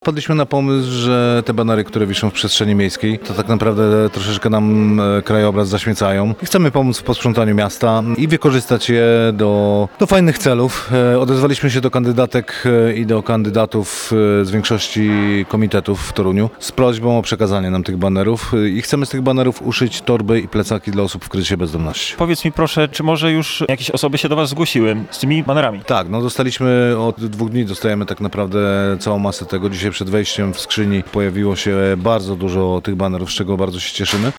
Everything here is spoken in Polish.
Wpadliśmy na pomysł, że te banery, które wiszą w przestrzeni miejskiej, to tak naprawdę troszeczkę nam krajobraz zaśmiecają. Chcemy pomóc w posprzątaniu miasta i wykorzystać je do fajnych celów. Odezwaliśmy się do kandydatek i do kandydatów z większości komitetów w Toruniu z prośbą o przekazanie nam tych banerów i chcemy z tych banerów uszyć torby i plecaki dla osób w kryzysie bezdomności. Powiedz mi proszę, czy może już jakieś osoby się do Was zgłosiły z tymi banerami? Tak, dostaliśmy od 2 dni, dostajemy tak naprawdę całą masę tego. Dzisiaj przed wejściem w skrzyni pojawiło się bardzo dużo tych banerów, z czego bardzo się cieszymy.